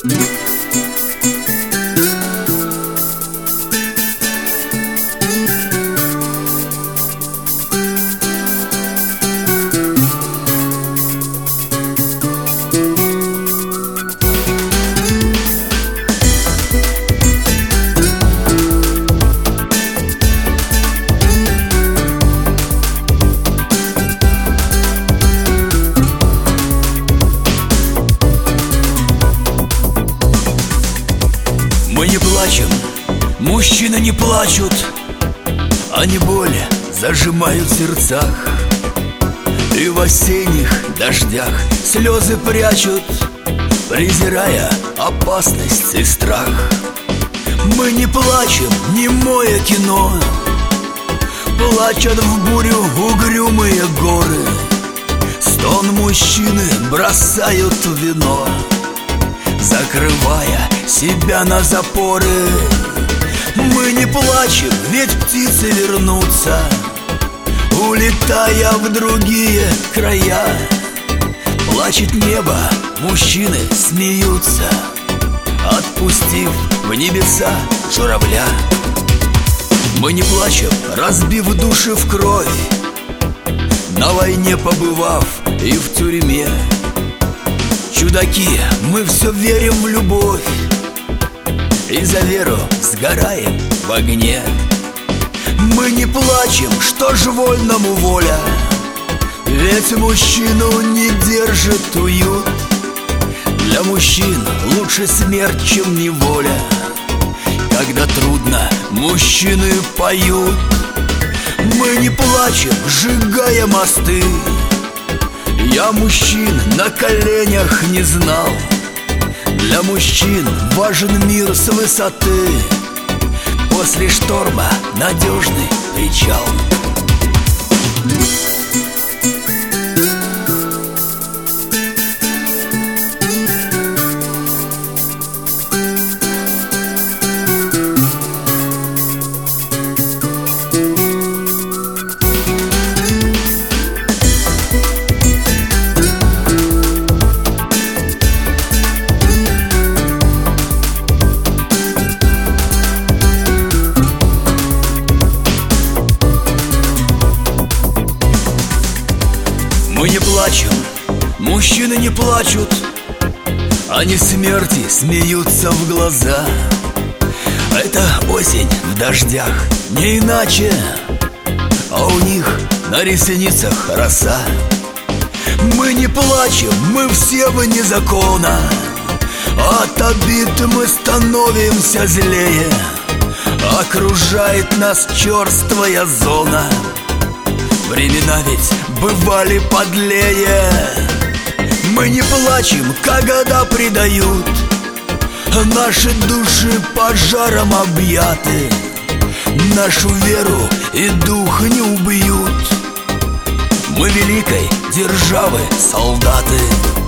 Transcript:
Мы не плачем, мужчины не плачут, они боли зажимают в сердцах, и в осенних дождях слезы прячут, презирая опасность и страх. Мы не плачем, немое кино, плачут в бурю угрюмые горы. Стон мужчины бросают в вино, закрывая себя на запоры. Мы не плачем, ведь птицы вернутся, улетая в другие края. Плачет небо, мужчины смеются, отпустив в небеса журавля. Мы не плачем, разбив души в кровь, на войне побывав и в тюрьме. Чудаки, мы все верим в любовь, и за веру сгораем в огне. Мы не плачем, что ж вольному воля, ведь мужчину не держит уют. Для мужчин лучше смерть, чем неволя. Когда трудно, мужчины поют. Мы не плачем, сжигая мосты. Я мужчин на коленях не знал. Для мужчин важен мир с высоты. После шторма надежный причал. Мы не плачем, мужчины не плачут, они смерти смеются в глаза. Это осень в дождях, не иначе, а у них на ресницах роса. Мы не плачем, мы все вне закона, от обид мы становимся злее. Окружает нас черствая зона. Времена ведь бывали подлее. Мы не плачем, когда предают, наши души пожаром объяты. Нашу веру и дух не убьют. Мы великой державы солдаты.